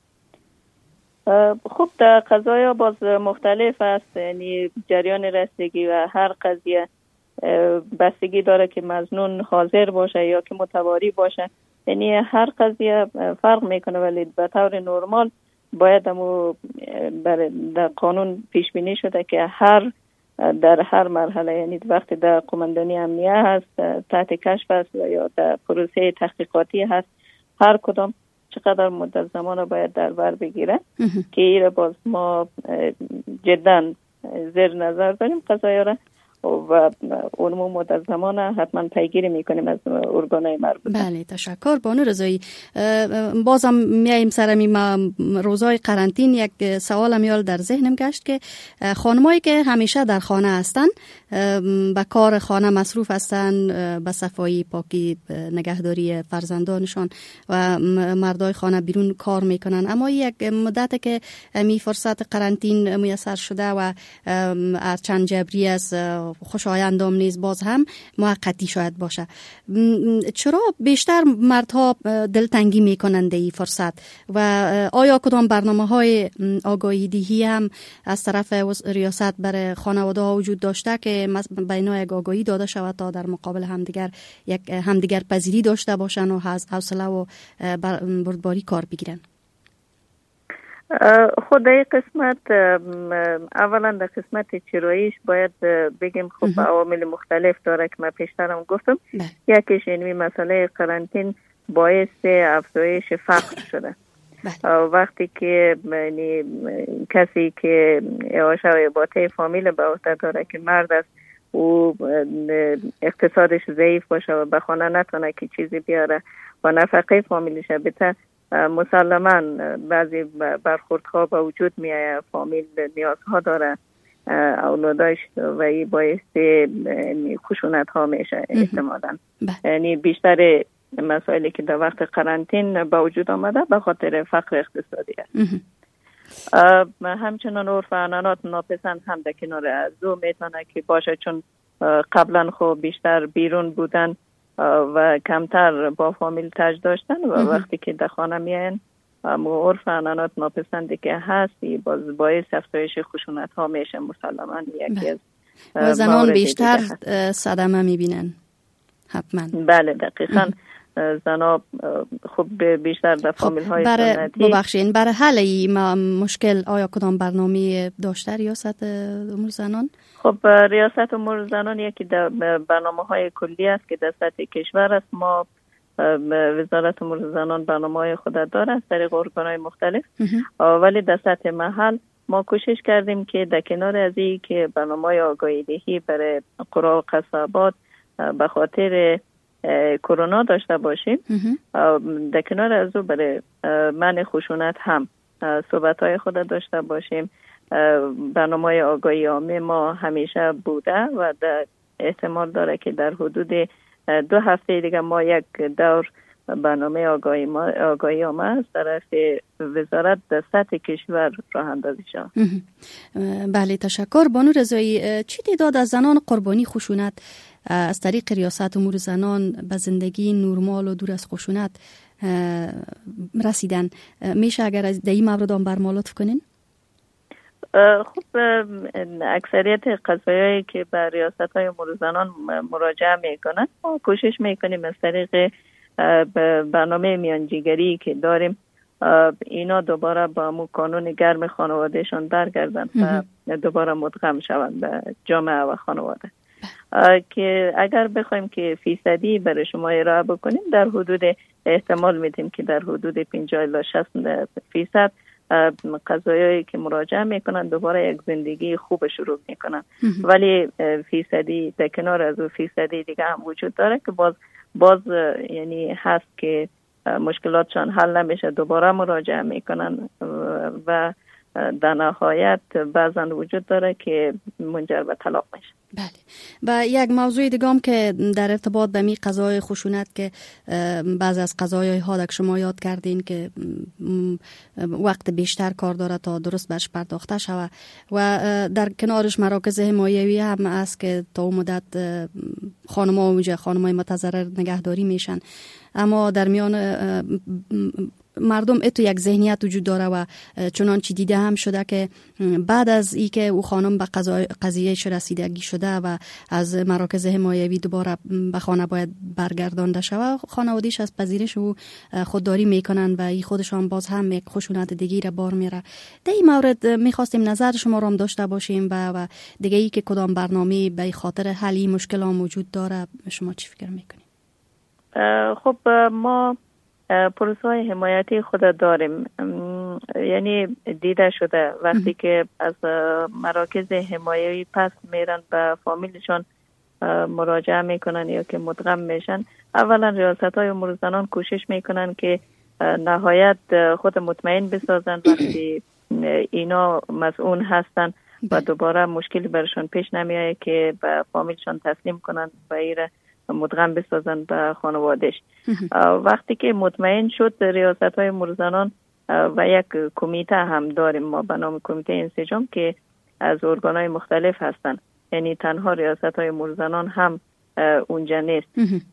خب در قضایا باز مختلف است. یعنی جریان رسیدگی و هر قضیه بستگی داره که مظنون حاضر باشه یا که متواری باشه. یعنی هر قضیه فرق میکنه ولی به طور نرمال باید در قانون پیش بینی شده که در هر مرحله، یعنی وقتی در قماندانی امنیه هست، تحت کشف است یا در پروسه تحقیقاتی هست، هر کدام چقدر مدت زمان باید در بر بگیره که این باز ما جدا زیر نظر داریم قضایا را و اون مدت زمان حتما پیگیری میکنیم از ارگانهای مربوطه. بله تشکر بانو رضایی. بازم میایم سر روزهای قرنطین یک سوالم یال در ذهنم گشت که خانمایی که همیشه در خانه هستن به کار خانه مصروف هستن، به صفایی پاکی نگهداری فرزندانشان و مردای خانه بیرون کار میکنن، اما یک مدت که می فرصت قرنطین میسر شده و چند جبری از خوشایندام نیز باز هم موقتی شاید باشه، چرا بیشتر مردها دلتنگی میکنند این فرصت و آیا کدام برنامه‌های آگاهی دهی هم از طرف ریاست برای خانواده ها وجود داشته که بینا یک آگاهی داده شود تا در مقابل همدیگر پذیری داشته باشن و حوصله و بردباری کار بگیرن؟ خود این قسمت اولا در قسمت چراییش باید بگیم خب عوامل مختلف داره که من پیشترم گفتم. یکیش اینوی مسئله قرنطین باعث افزایش فقر شده. وقتی که کسی که اعاشه و اباطه فامیل به عهده داره که مرد است، او اقتصادش ضعیف باشه و به خانه نتونه که چیزی بیاره و نفقه فامیلش بته، مسلما بعضی برخوردها به وجود میایه. فامیل نیازها داره اولاداش و این باعث خشونت ها میشه احتمالاً. یعنی بیشتر مسائلی که در وقت قرنطین به وجود آمده به خاطر فقر اقتصادی است. همچنان عرف عنعنات ناپسند هم در کنار از او میتونه که باشه، چون قبلا خب بیشتر بیرون بودن و کمتر با فامیل تج داشتن و وقتی که در خانه میاین عرف عنعنات ناپسندی که هستی باعث افزایش خشونت ها میشه مسلما. یکی از و زنان بیشتر صدمه میبینن حتما. بله دقیقاً. زنا خب بیشتر در فامیل های سنتی. ببخشین برای حل این مشکل آیا کدام برنامه داشته ریاست امور زنان؟ خب ریاست امور زنان یکی در برنامه های کلی است که در سطح کشور است. ما وزارت امور زنان برنامه های خود داره از طریق ارگان های مختلف، ولی در سطح محل ما کوشش کردیم که در کنار از این که برنامه های آگاهی دهی برای قرا و قصابات به خاطر کرونا داشته باشیم، در کنار از او برای منع خشونت هم صحبت‌های خود داشته باشیم. برنامه آگاهی عامه ما همیشه بوده و در احتمال داره که در حدود 2 هفته دیگه ما یک دور برنامه آگاهی عامه از طرف وزارت در سطح کشور راه اندازی شود. بله تشکر. بانو رضایی، چی تعداد از زنان قربانی خشونت از طریق ریاست امور زنان به زندگی نرمال و دور از خشونت رسیدن؟ میشه اگر از این مورد هم برمالات کنین؟ خب اکثریت قضایایی که به ریاست های امور زنان مراجعه میکنن ما کوشش میکنیم از طریق برنامه میانجیگری که داریم اینا دوباره با مو قانون گرم خانوادهشان برگردن و دوباره مدغم شوند به جامعه و خانواده. که اگر بخوایم که فیصدی برای شما ارائه بکنیم در حدود احتمال میدیم که در حدود 50 الی 60% قضایایی که مراجعه میکنن دوباره یک زندگی خوب شروع میکنن. ولی فیصدی در کنار از او فیصدی دیگه هم وجود داره که باز یعنی هست که مشکلاتشان حل نمیشه، دوباره مراجعه میکنن و در نهایت بعضا وجود داره که منجر به طلاق میشه. بله. و یک موضوع دیگه هم که در ارتباط به می قضای خشونت که بعض از قضایای ها که شما یاد کردین که وقت بیشتر کار داره تا درست برش پرداخته شود و در کنارش مراکز حمایوی هم است که تا اون مدت خانمای متضرر نگهداری میشن، اما در میان مردم اتو یک ذهنیت وجود داره و چنانچه دیده هم شده که بعد از ای که او خانم به قضیهش رسیدگی شده و از مراکز حمایوی دوباره به خانه باید برگردانده شود، خانواده‌اش از پذیرش او خودداری میکنن و ای خودشان باز هم یک خشونت دیگه را بار میره. در این مورد میخواستیم نظر شما را هم داشته باشیم و دیگه ای که کدام برنامه به خاطر حل این مشکل ها موجود داره شما چی فکر میکنید؟ خب ما پروسه های حمایتی خود داریم. یعنی دیده شده وقتی که از مراکز حمایتی پس میرن به فامیلشان مراجعه میکنن یا که مدغم میشن، اولا ریاست های امور زنان کوشش میکنن که نهایت خود مطمئن بسازن وقتی اینا مسئول هستن و دوباره مشکلی برشان پیش نمیایه که به فامیلشان تسلیم کنن و ایره مدغم بسازن به خانوادش. وقتی که مطمئن شد ریاست های امور زنان و یک کمیته هم داریم ما به نام کمیته انسجام که از ارگان‌های مختلف هستن، یعنی تنها ریاست های امور زنان هم اونجا نیست.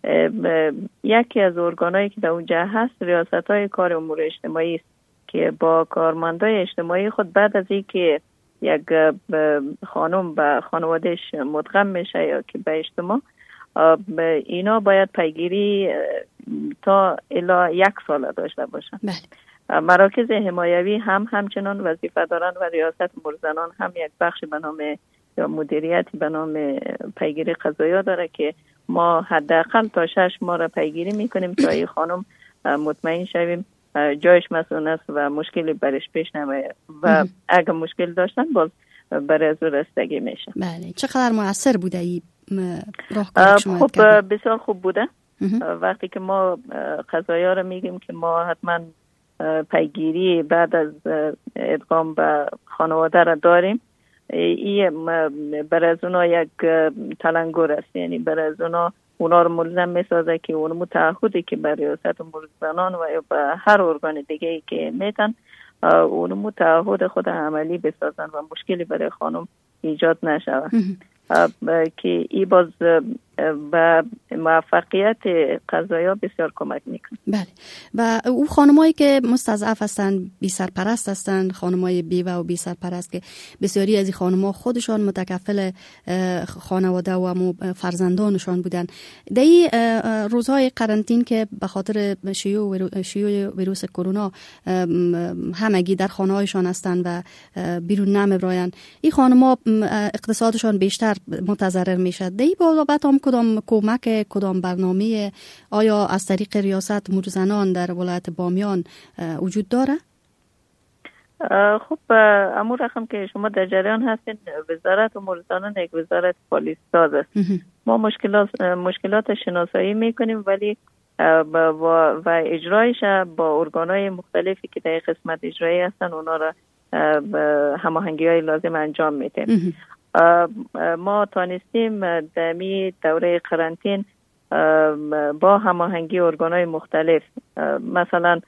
یکی از ارگان‌هایی که در اونجا هست ریاست های کار امور اجتماعی است که با کارمندای اجتماعی خود بعد از اینکه یک خانم به خانوادهش مدغم میشه یا که به اجتماع، اینا باید پیگیری تا الی 1 سال داشته باشن. مراکز حمایوی هم همچنان وظیفه دارن و ریاست امور زنان هم یک بخش به نام یا مدیریتی به نام پیگیری قضایا داره که ما حداقل تا 6 ماه را پیگیری میکنیم تا این خانم مطمئن شویم جایش مسئول است و مشکلی برش پیش نمیاد و اگر مشکل داشتن باز برای از رستگی میشه. بله. چقدر مؤثر بوده این راهکار شما؟ خب بسیار خوب بوده. وقتی که ما قضایا را میگیم که ما حتما پیگیری بعد از ادغام به خانواده را داریم، این برای از اونا یک تلنگر است، یعنی برای از اونا رو ملزم میسازه که اون متعهدی که برای ریاست امور زنان و به هر ارگان دیگه‌ای که میتن اون متعهد خود عملی بسازن و مشکلی برای خانم ایجاد نشود که ای باز به موفقیت قضایا بسیار کمک میکنه. بله. و او خانمایی که مستضعف هستند، بی سرپرست هستند، خانمای بیوه و بی سرپرست که بسیاری از این خانم‌ها خودشان متکفل خانواده و فرزندانشان بودن، در این روزهای قرنطین که به خاطر شیوع ویروس کرونا همگی در خانه‌هایشان هستند و بیرون نمی‌رایند، این خانم‌ها اقتصادشان بیشتر متضرر میشد. در این بابت هم کدام کمک، کدام برنامه آیا از طریق ریاست امور زنان در ولایت بامیان وجود داره؟ خب امور رقم که شما در جریان هستین، وزارت امور زنان یک وزارت پالیس ساز است. ما مشکلات شناسایی میکنیم ولی و اجرایش با ارگان‌های مختلفی که در قسمت اجرایی هستن اونا را هماهنگی‌های لازم انجام میدیم. ما تانستیم در می دوره قرنطین با هماهنگی ارگان‌های مختلف، مثلا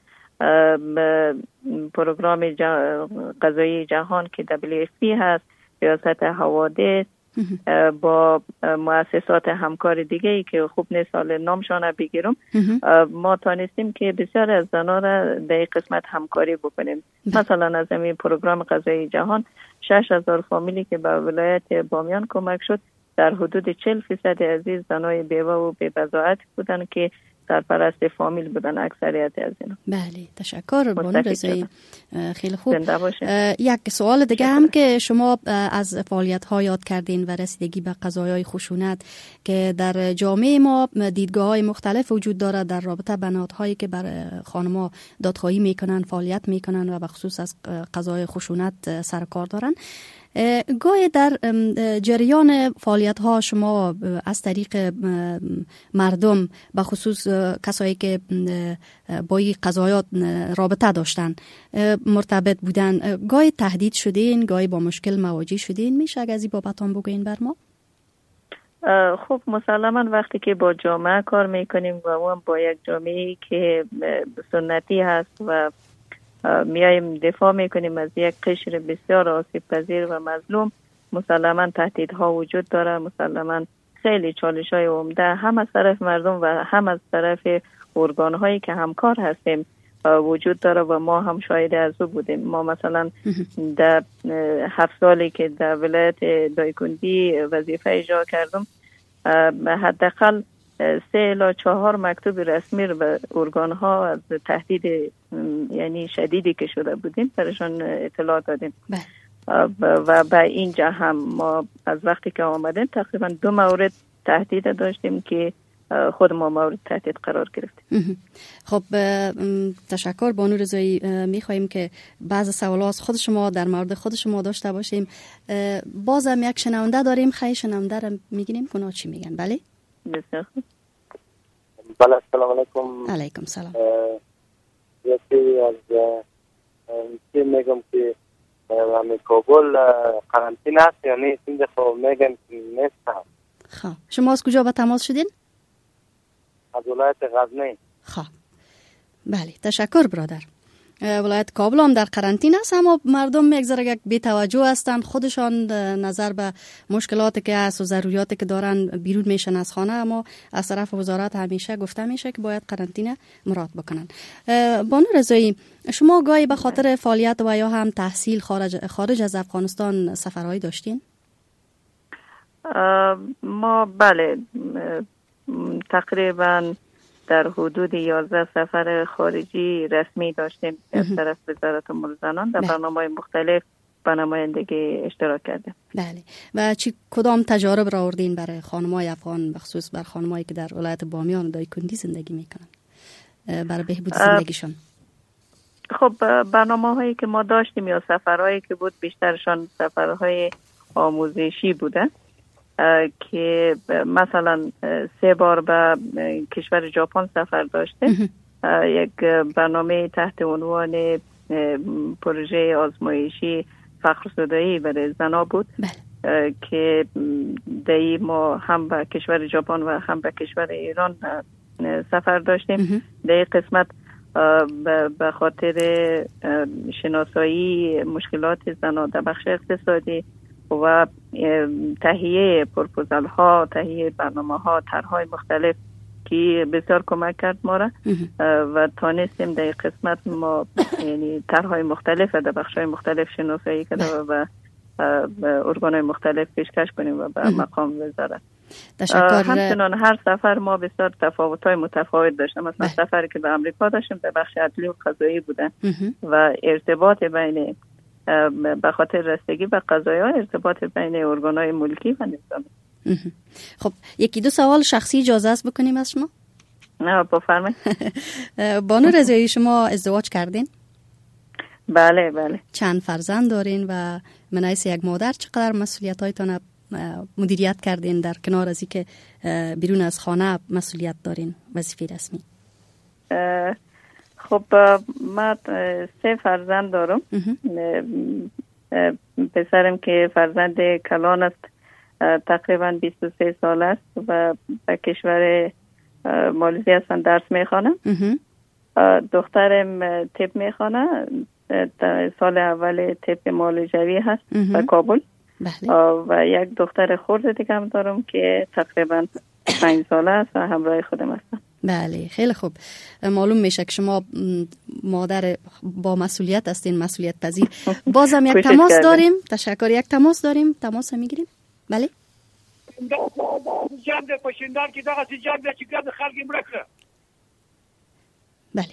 پروگرام غذایی جهان که WFP هست، ریاست حوادث، با مؤسسات همکار دیگه ای که خوب نیست حال نامشان بگیرم، ما تانستیم که بسیار از زنان را در قسمت همکاری بکنیم. مثلا از این پروگرام غذایی جهان 6,000 فامیلی که به ولایت بامیان کمک شد، در حدود 40% عزیز زنای بیوه و بی‌بضاعت بودن که سرپرست فامیل بودن اکثریت از اینا. بله، تشکر بانو رضایی، خیلی خوب. یک سوال دیگه هم که شما از فعالیت ها یاد کردین و رسیدگی به قضایای خشونت که در جامعه ما دیدگاه های مختلف وجود داره در رابطه به نهادهایی که بر خانم‌ها دادخواهی میکنن، فعالیت میکنن و به خصوص از قضایای خشونت سر کار دارن. گاهی در جریان فعالیت ها شما از طریق مردم به خصوص کسایی که با این قضایات رابطه داشتن مرتبط بودن، گاهی تهدید شدین، گاهی با مشکل مواجه شدین، میشه اگه از این بابت هم بگوین بر ما؟ خب مسلما وقتی که با جامعه کار میکنیم و اون با یک جامعه که سنتی هست و میایم دفاع میکنیم از یک قشر بسیار آسیب پذیر و مظلوم، مسلما تهدیدها وجود داره، مسلما خیلی چالش های عمده هم از طرف مردم و هم از طرف ارگان هایی که همکار هستیم وجود داره و ما هم شاهد از او بودیم. ما مثلا در 7 سالی که در ولایت دایکنډي وظیفه اجرا کردم، حداقل 3 الی 4 مکتوب رسمی رو به ارگان ها از تهدید یعنی شدیدی که شده بودیم برشان اطلاع دادیم. و به اینجا هم ما از وقتی که آمدیم تقریبا 2 مورد تهدید داشتیم که خود ما مورد تهدید قرار گرفتیم. خب تشکر بانو رضایی. میخواییم که بعض سوالات خود شما در مورد خود شما داشته باشیم. بازم یک شنونده داریم، خیلی شنونده رو میگیریم که اونا چی میگن. بله بسیار خوب. بله السلام علیکم. علیکم سلام. یکی از چی میگم که همین کابل قرنطینه است یا نیست؟ اینجا خب میگن نیست. خب شما از کجا به تماس شدین؟ از ولایت غزنی. خب بله تشکر برادر. ولایت کابل هم در قرنطینه است، اما مردم یک ذره بی توجه هستن. خودشان نظر به مشکلاتی که هست و ضروریاتی که دارن بیرون میشن از خانه، اما از طرف وزارت همیشه گفته میشه که باید قرنطینه مراعات بکنن. بانو رضایی، شما گاهی به خاطر فعالیت و یا هم تحصیل خارج از افغانستان سفرهایی داشتین؟ ما بله تقریبا در حدود 11 سفر خارجی رسمی داشتیم از طرف وزارت امور زنان در برنامه‌های مختلف با نمایندگی اشتراک کردیم. بله. و کدام تجارب را آوردین برای خانم‌های افغان، بخصوص بر خانم‌هایی که در ولایت بامیان و دایکنډي زندگی میکنن برای بهبود زندگیشان؟ خب برنامه‌هایی که ما داشتیم یا سفرهایی که بود بیشترشان سفرهای آموزشی بوده که مثلا 3 بار به کشور ژاپن سفر داشته. یک برنامه تحت عنوان پروژه آزمایشی فخرزدایی برای زنا بود که دایی ما هم به کشور ژاپن و هم به کشور ایران سفر داشتیم. در قسمت به خاطر شناسایی مشکلات زنا در بخش اقتصادی و تهیه پروپوزال ها، تهیه برنامه ها، طرح‌های مختلف که بسیار کمک کرد ما را و تانستیم در قسمت ما یعنی طرح‌های مختلف در بخش‌های مختلف شناسایی کرده و ارگان‌های مختلف پیشکش کنیم و به مقام وزارت. تشکر. همچنان هر سفر ما بسیار تفاوت‌های متفاوت داشتیم. مثلا سفری که به آمریکا داشتیم در بخش عدلی و قضایی بوده و ارتباط بین به خاطر رسیدگی به قضایا ارتباط بین ارگان‌های ملکی و نظامی. خب 1-2 سوال شخصی اجازه است بکنیم از شما؟ نه بفرمایید. بانو رضایی شما ازدواج کردین؟ بله بله. چند فرزند دارین و من حیث یک مادر چقدر مسئولیت‌هایتان مدیریت کردین در کنار از اینکه بیرون از خانه مسئولیت دارین، وظیفه رسمی؟ خب من 3 فرزند دارم. پسرم که فرزند کلان است تقریبا 23 سال است و به کشور مالزی هستن درس میخوانه. دخترم طب میخوانه، سال اول طب معالجوی هست در کابل. و یک دختر خرد دیگه هم دارم که تقریبا 5 ساله است و همراه خودم هستم. بله خیلی خوب. معلوم میشه که شما مادر با مسئولیت هستین، مسئولیت پذیر. بازم یک تماس داریم. تشکر. یک تماس داریم. تماس میگیریم. بله. بله.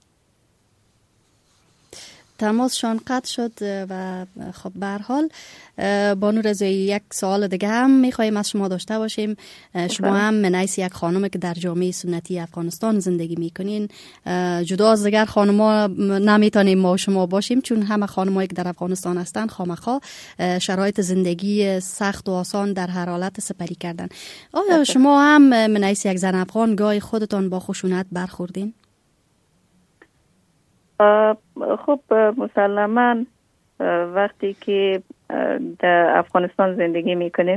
تماسشان قطع شد و خب به هر حال بانو رضایی یک سوال دیگه هم میخوایم از شما داشته باشیم. شما هم من حیث یک خانم که در جامعه سنتی افغانستان زندگی میکنین، جدا از دیگر خانم‌ها نمیتونیم ما و شما باشیم، چون همه خانم‌هایی که در افغانستان هستن خامخا شرایط زندگی سخت و آسان در هر حالت سپری کردن. آیا شما هم من حیث یک زن افغان گاهی خودتان با خشونت برخوردین؟ خب مسلماً وقتی که در افغانستان زندگی میکنیم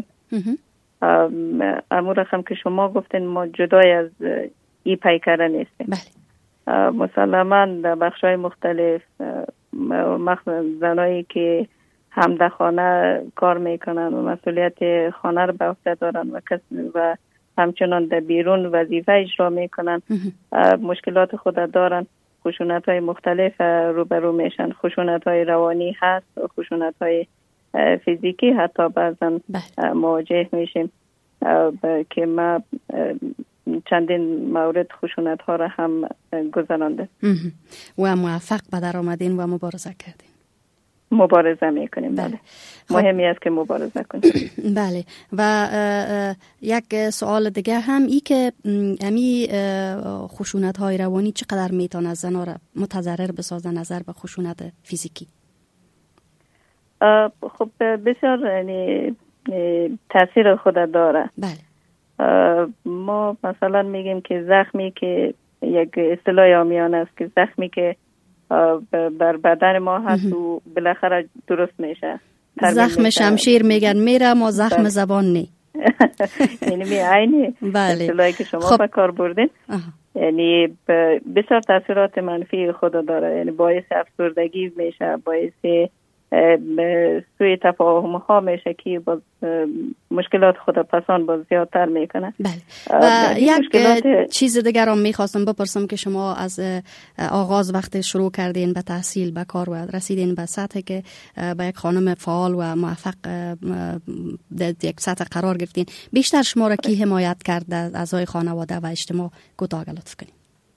امور رقم که شما گفتین ما جدای از ای پیکره نیستیم. مسلماً در بخشای مختلف مخصوصا زنایی که هم در خانه کار میکنن و مسئولیت خانه رو به عهده دارن و همچنان در بیرون وظیفه اجرا میکنن، مشکلات خود دارن، خشونت‌های مختلف روبرو میشن. خشونت‌های روانی هست و خشونت‌های فیزیکی حتی بعضا مواجه میشیم که ما چندین مورد خشونت‌ها را هم گذرانده و موفق به در آمدین و مبارزه کردین. مبارزه میکنیم. بله. مهمی است که مبارزه کنیم. بله. و یک سوال دیگه هم ای که امی خشونت های روانی چقدر میتونه زنها را متضرر بسازه نظر به خشونت فیزیکی؟ خب بسیار یعنی تاثیر خود داره. بله. ما مثلا میگیم که زخمی که یک اصطلاح عامیانه است که زخمی که بر بدن ما هست و بالاخره درست میشه. زخم شمشیر میگن میره، ما زخم زبان نی. یعنی می عینی اصطلاحی که شما به کار بردین. یعنی بسیار تاثیرات منفی خود داره. یعنی باعث افسردگی میشه، باعث سوی تفاهم ها میشه که باز مشکلات خود پسان باز زیادتر میکنه. بله. و یک چیز دیگر هم میخواستم بپرسم که شما از آغاز وقت شروع کردین به تحصیل به کار و رسیدین به سطحی که به یک خانم فعال و موفق در یک سطح قرار گرفتین، بیشتر شما را کی حمایت کرد از اعضای خانواده و اجتماع؟ کوتاه لطف کنین.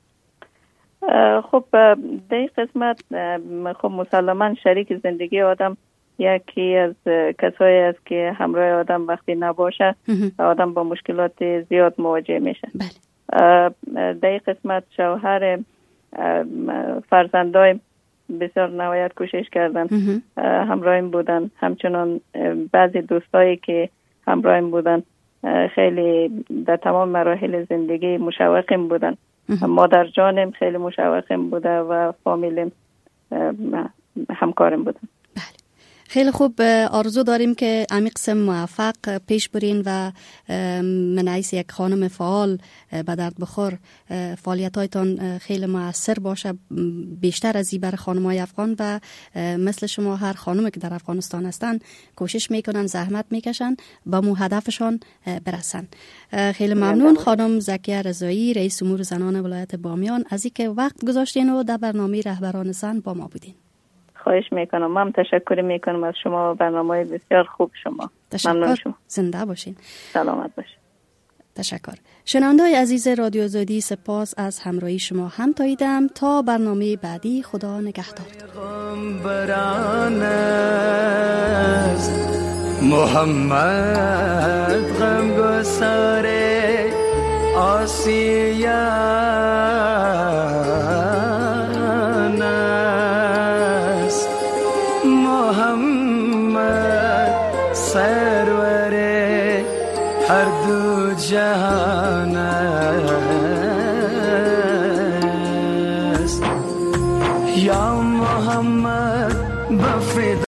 خب در این قسمت خب مسلما شریک زندگی آدم یکی از کسایی است که همراه آدم وقتی نباشه آدم با مشکلات زیاد مواجه میشه. در این قسمت شوهر، فرزندایم بسیار نهایت کوشش کردن، همراهیم بودن. همچنان بعضی دوستایی که همراهیم بودن خیلی در تمام مراحل زندگی مشوقیم بودن. مادر جانم خیلی مشوقم بوده و فامیلم همکارم بودن. بله. خیلی خوب. آرزو داریم که امی قسم موفق پیش برین و من حیث یک خانم فعال به درد بخور فعالیت هایتان خیلی مؤثر باشه، بیشتر از این بر خانم‌های افغان و مثل شما هر خانمی که در افغانستان هستن کوشش میکنن، زحمت میکشن و مو هدفشان برسن. خیلی ممنون خانم زکیه رضایی، رئیس امور زنان ولایت بامیان، از اینکه وقت گذاشتین و در برنامه رهبران زن با ما بودین. خواهش میکنم. من تشکر میکنم از شما و برنامه بسیار خوب شما. تشکر. شما زنده باشین. سلامت باشین. تشکر. شنونده‌های عزیز رادیو آزادی، سپاس از همراهی شما. هم تاییدم تا برنامه بعدی. خدا نگهدار. محمد غمگسار آسیان است، محمد سرور هر دو جهان است.